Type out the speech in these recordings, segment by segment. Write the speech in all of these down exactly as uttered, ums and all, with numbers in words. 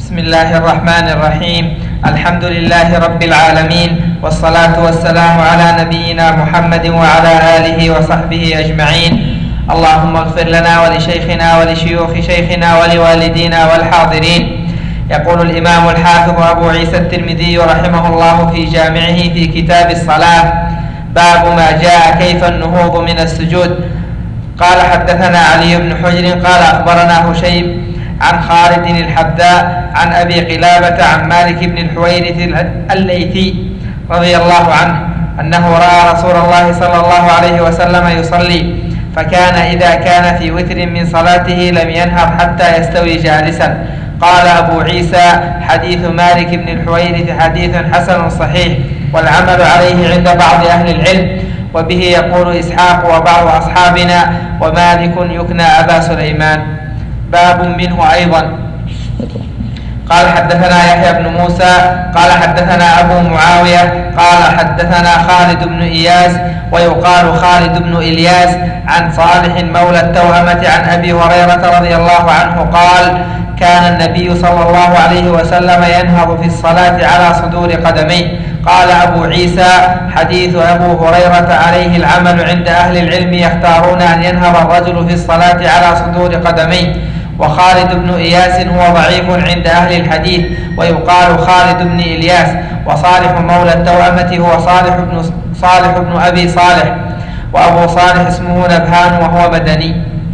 بسم الله الرحمن الرحيم. الحمد لله رب العالمين، والصلاة والسلام على نبينا محمد وعلى آله وصحبه أجمعين. اللهم اغفر لنا ولشيخنا ولشيوخ شيخنا ولوالدينا والحاضرين. يقول الإمام الحافظ أبو عيسى الترمذي رحمه الله في جامعه في كتاب الصلاة: باب ما جاء كيف النهوض من السجود. قال حدثنا علي بن حجر قال أخبرنا هشيم عن خالد الحذاء عن أبي قلابة عن مالك بن الحويرث الليثي رضي الله عنه أنه رأى رسول الله صلى الله عليه وسلم يصلي، فكان إذا كان في وتر من صلاته لم ينهض حتى يستوي جالسا. قال أبو عيسى: حديث مالك بن الحويرث حديث حسن صحيح، والعمل عليه عند بعض أهل العلم، وبه يقول إسحاق وبعض أصحابنا، ومالك يكنى أبا سليمان. باب منه أيضا. قال حدثنا يحيى بن موسى قال حدثنا أبو معاوية قال حدثنا خالد بن إياس ويقال خالد بن إلياس عن صالح مولى التوأمة عن أبي هريرة رضي الله عنه قال: كان النبي صلى الله عليه وسلم ينهض في الصلاة على صدور قدميه. قال أبو عيسى: حديث أبو هريرة عليه العمل عند أهل العلم، يختارون أن ينهض الرجل في الصلاة على صدور قدميه. وخالد بن إياس هو ضعيف عند أهل الحديث، ويقال خالد بن إلياس. وصالح مولى التوأمة هو صالح بن, صالح بن أبي صالح، وأبو صالح اسمه نبهان وهو مدني.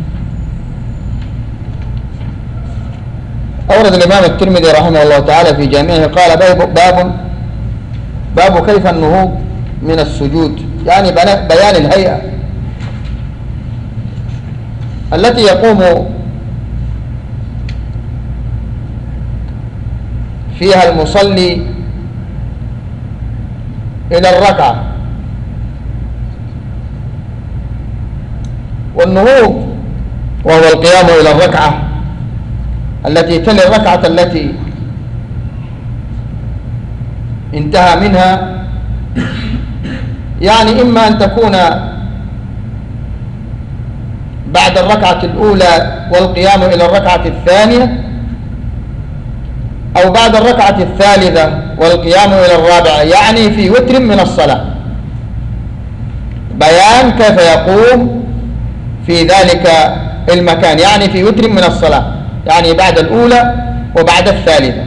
أورد الإمام الترمذي رحمه الله تعالى في جامعه قال: باب باب كيف النهوض من السجود، يعني بيان الهيئة التي يقوم فيها المصلي إلى الركعة. والنهوض وهو القيام إلى الركعة التي تلي الركعة التي انتهى منها، يعني إما أن تكون بعد الركعة الأولى والقيام إلى الركعة الثانية، أو بعد الركعة الثالثة والقيام إلى الرابعة، يعني في وتر من الصلاة. بيان كيف يقوم في ذلك المكان، يعني في وتر من الصلاة، يعني بعد الأولى وبعد الثالثة.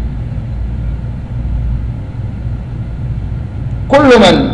كل من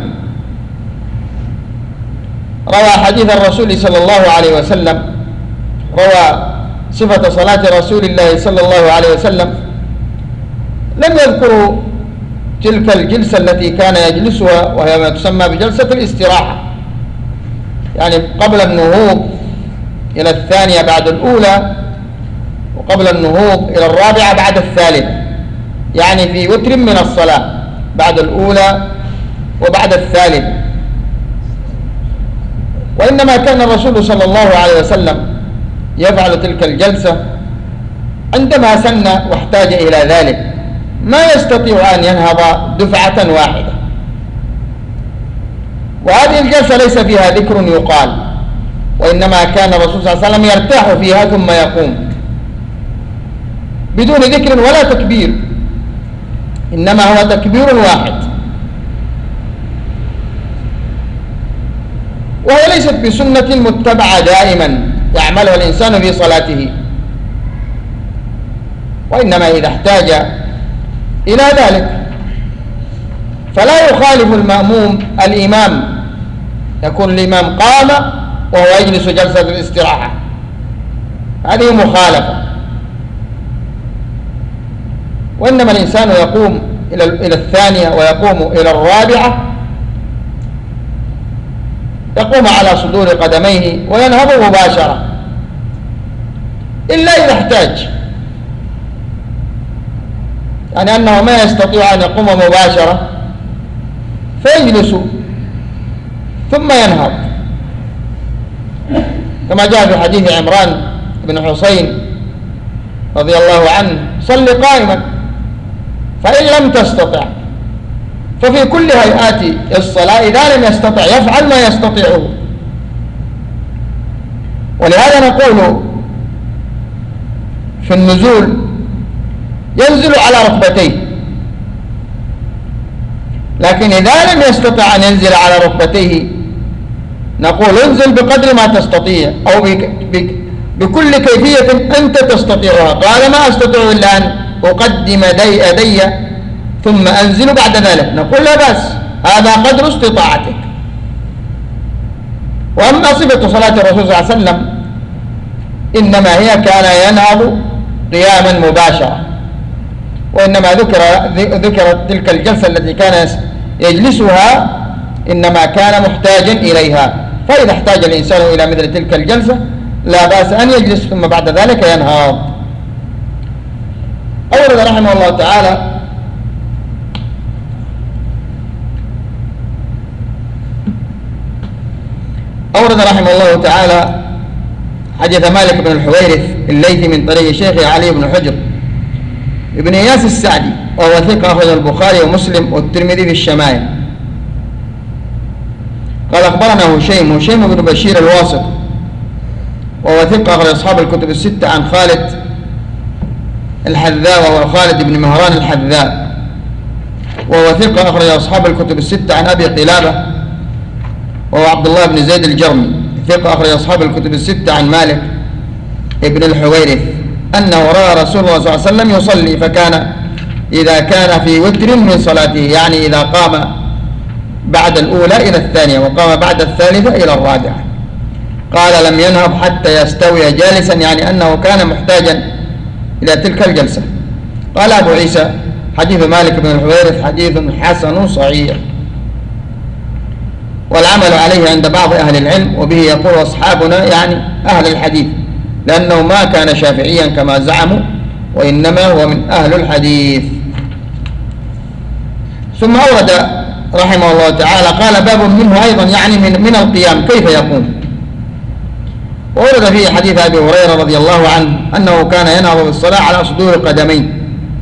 روى حديث الرسول صلى الله عليه وسلم، روى صفة صلاة رسول الله صلى الله عليه وسلم، لم يذكروا تلك الجلسة التي كان يجلسها، وهي ما تسمى بجلسة الاستراحة، يعني قبل النهوض إلى الثانية بعد الأولى، وقبل النهوض إلى الرابعة بعد الثالثة، يعني في وتر من الصلاة بعد الأولى وبعد الثالثة. وإنما كان الرسول صلى الله عليه وسلم يفعل تلك الجلسة عندما سن واحتاج إلى ذلك، ما يستطيع أن ينهض دفعة واحدة. وهذه الجلسة ليس فيها ذكر يقال، وإنما كان الرسول صلى الله عليه وسلم يرتاح فيها ثم يقوم بدون ذكر ولا تكبير، إنما هو تكبير واحد. وهي ليست بسنة متبعة دائما يعملها الإنسان في صلاته، وإنما إذا احتاج إلى ذلك فلا يخالف المأموم الإمام، يكون الإمام قام وهو يجلس جلسة الاستراحة، هذه مخالفة. وإنما الإنسان يقوم إلى الثانية ويقوم إلى الرابعة، يقوم على صدور قدميه وينهض مباشرة، إلا إذا احتاج، يعني أنه ما يستطيع أن يقوم مباشرة فيجلس ثم ينهض، كما جاء في حديث عمران بن حسين رضي الله عنه: صل قائما، فإن لم تستطع ففي كل هيئات الصلاة إذا لم يستطع يفعل ما يستطيعه. ولهذا نقول في النزول ينزل على ركبتيه. لكن إذا لم يستطع أن ينزل على ركبتيه نقول انزل بقدر ما تستطيع أو بك بك بكل كيفية أنت تستطيعها. قال ما أستطيع إلا أن أقدم يدي ثم أنزل بعد ذلك، نقول لا بأس، هذا قدر استطاعتك. وأما صفة صلاة الرسول صلى الله عليه وسلم إنما هي كان ينهض قياما مباشرة، وإنما ذكر ذكرت تلك الجلسة التي كان يجلسها إنما كان محتاجا إليها، فإذا احتاج الإنسان إلى مثل تلك الجلسة لا بأس أن يجلس ثم بعد ذلك ينهض. أورد رحمه الله تعالى أورد رحمه الله تعالى حديث مالك بن الحويرث الليثي من طريق شيخه علي بن حجر ابن إياس السعدي، وهو ثقة أخرجه البخاري ومسلم والترمذي في الشمائل. قال أخبرنا هشيم هشيم بن بشير الواسط، وهو ثقة أخرج أصحاب الكتب الستة عن خالد الحذاء، وهو خالد بن مهران الحذاء، وهو ثقة أخرج أصحاب الكتب الستة عن أبي قلابة، وهو عبد الله بن زيد الجرمي، ثقة أخرج أصحاب الكتب الستة عن مالك ابن الحويرث أنه رأى رسول الله صلى الله عليه وسلم يصلي، فكان إذا كان في وتر من صلاته، يعني إذا قام بعد الأولى إلى الثانية وقام بعد الثالثة إلى الرابعة، قال لم ينهض حتى يستوي جالسا، يعني أنه كان محتاجا إلى تلك الجلسة. قال أبو عيسى حديث مالك بن الحويرث حديث حسن صحيح، والعمل عليه عند بعض أهل العلم، وبه يقول أصحابنا يعني أهل الحديث، لأنه ما كان شافعيا كما زعموا، وإنما هو من أهل الحديث. ثم أورد رحمه الله تعالى قال باب منه أيضا، يعني من, من القيام كيف يقوم. وورد فيه حديث أبي هريرة رضي الله عنه أنه كان ينهض بالصلاة على صدور قدمين،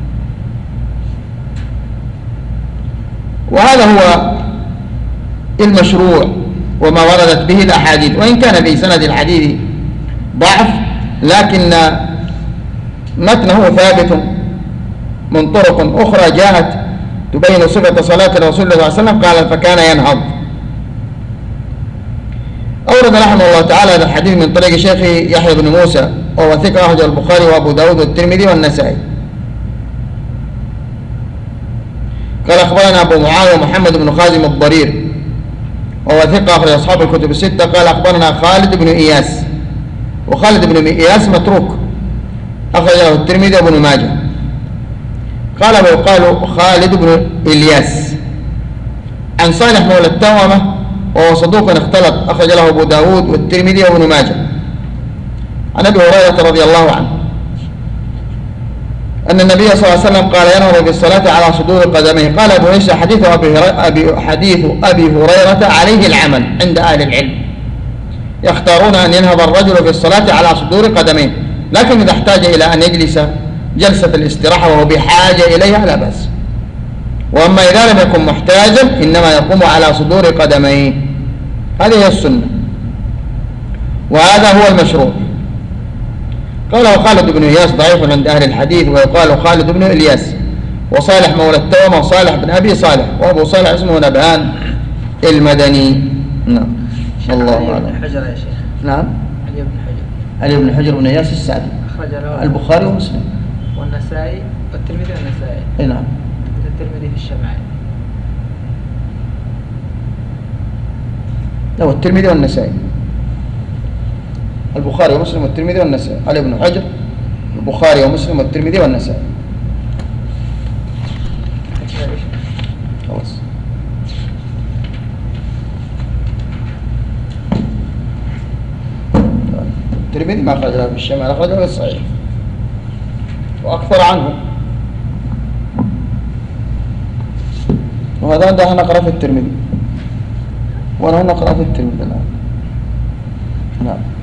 وهذا هو المشروع وما وردت به الأحاديث، وإن كان في سند الحديث ضعف لكن متنه ثابت من طرق أخرى جاءت تبين صفة صلاة الرسول صلى الله عليه وسلم. قال فكان ينهض. أورد رحمه الله تعالى هذا الحديث من طريق شيخه يحيى بن موسى، وهو ثقة أخرجه البخاري وأبو داود والترمذي والنسائي. قال أخبرنا أبو معاوية محمد بن خازم الضرير، وهو ثقة أخرج أصحاب الكتب الستة. قال أخبرنا خالد بن إياس، وخالد بن إياس متروك أخرجه الترمذي وابن ماجه. قال ويقال خالد بن إلياس عن صالح مولى التوأمة، وهو صدوق اختلط أخرج له أبو داود والترمذي وابن ماجه. عن أبي هريرة رضي الله عنه أن النبي صلى الله عليه وسلم قال ينهض بالصلاة على صدور قدميه. قال أبو عيسى حديث أبي, أبي حديث أبي هريرة عليه العمل عند أهل العلم، يختارون أن ينهض الرجل في الصلاة على صدور قدميه، لكن إذا احتاج إلى أن يجلس جلسة الاستراحة وهو بحاجة إليها لا بأس. وأما إذا لم يكن محتاجا إنما يقوم على صدور قدميه، هذه هي السنة وهذا هو المشروع. قال وخالد بن إياس ضعيف عند أهل الحديث، ويقال خالد بن إلياس، وصالح مولى التوأمة وصالح بن أبي صالح، وأبو صالح اسمه نبهان المدني. نعم الله أعلم. علي بن حجر يا شيخ. نعم علي بن حجر علي بن حجر بن إياس السعدي أخرج له البخاري ومسلم والنسائي والترمذي والنسائي. اي نعم. الترمذي في الشمائل. لا الترمذي والنسائي، البخاري ومسلم والترمذي والنسائي. علي بن حجر البخاري ومسلم والترمذي والنسائي. خلاص. الترمذي ما أخرج له في الشمال، أخرج له في الصحيح وأكثر عنه، وهذا ده نقرأ في الترمذي، ونحن نقرأ في الترمذي الآن. نعم.